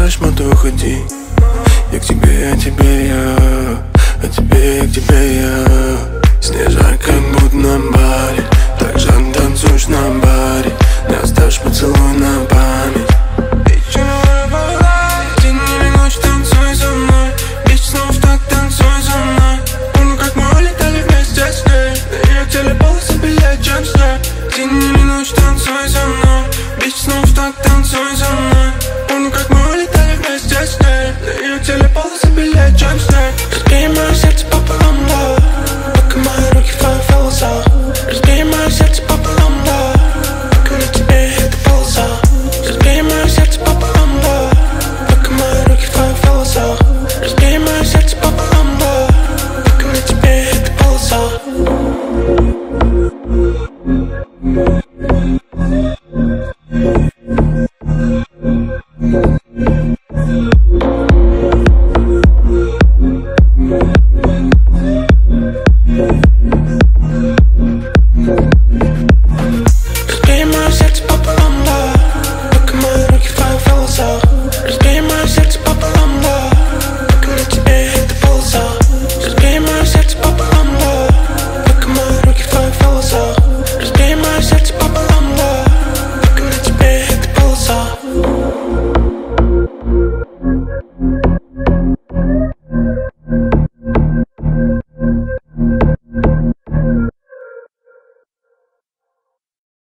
знаешь, мото, уходи. Я к тебе, а тебе я, а тебе, я к тебе я. Снежинка будто на баре, так жадно танцуешь на баре. Не оставишь поцелуй на память. День или ночь, танцуй со мной. Бич снова так, танцуй со мной. Помню, как мы летали вместе с ней. На ее теле полосы белее, чем снег. День или ночь, танцуй со мной. Бич снова так, танцуй со мной. Помню, как мы летали вместе с ней. На ее теле полосы белее, чем снег. Разбей мое сердце пополам, да. Пока мои руки в твоих волосах. Разбей мое сердце пополам, да. Пока на тебе эта полоса. Разбей мое сердце пополам, да. Пока мои руки в твоих волосах. Разбей мое сердце пополам, да. Пока на тебе эта полоса.